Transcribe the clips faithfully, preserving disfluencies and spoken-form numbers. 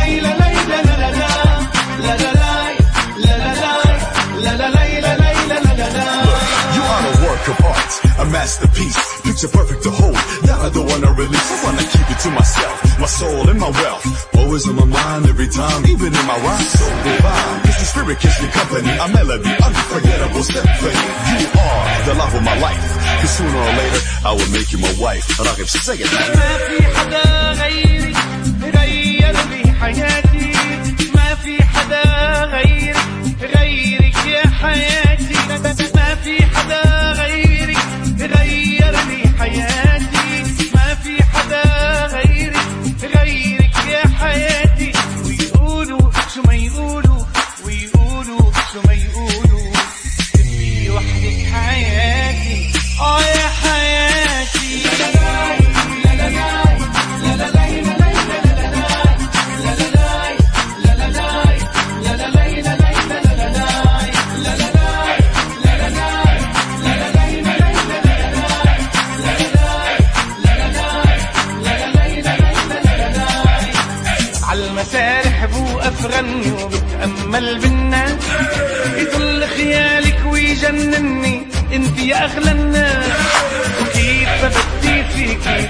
Of art, a masterpiece, picture perfect to hold, that I don't wanna release. I wanna keep it to myself, my soul and my wealth, always on my mind every time, even in my rhymes. So divine, it's the spirit keeps me company, a melody, unforgettable symphony. You are the love of my life, cause sooner or later I will make you my wife. راغب say it. ما في حدا غيرك غير لي حياتي، ما في حدا غيرك غيرك يا حياتي، ما في حدا غيرك غير لي حياتي، ما في حدا غيرك غيرك يا حياتي. ويقولوا شو ما يقولوا، ويقولوا شو ما يقولوا، تبقي وحدك حياتي، اه يا حياتي. عالمسارح بوقف غني وبتأمل بالناس، يطل خيالك ويجنني انت يا اغلى الناس. وكيف بدي فيكي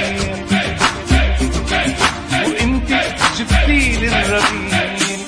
وانت جبتي للربيع،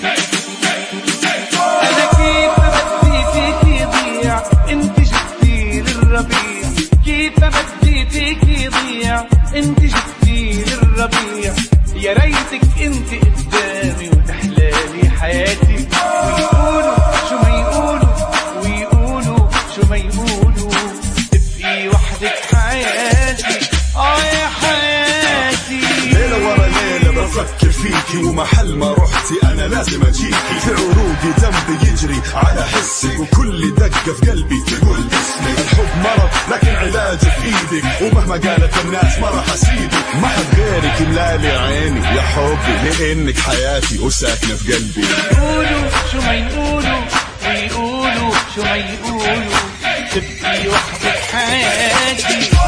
انا كيف بدي فيكي ضيع انت جبتي للربيع، كيف بدي فيكي ضيع انت جبتي للربيع. يا ريتك انت قدامي وتحلالي حياتي. ويقولوا شو ما يقولوا، ويقولوا شو ما يقولوا، تبقي وحدك حياتي، اه يا حياتي. ليلة ورا ليلة بفكر فيكي، ومحل ما رحتي انا لازم اجيكي. في عروقي دم بيجري على حسك، وكل دقة في قلبي تقول اسمك. الحب مرض لكن علاجه في ايدك، ومهما قالت الناس ما راح اسيبك. ما حد غيرك يملالي عيني يا حبي، لانك حياتي وساكنة في قلبي. يقولوا شو ما يقولوا، ويقولوا شو ما يقولوا، تبقي وحدك حياتي.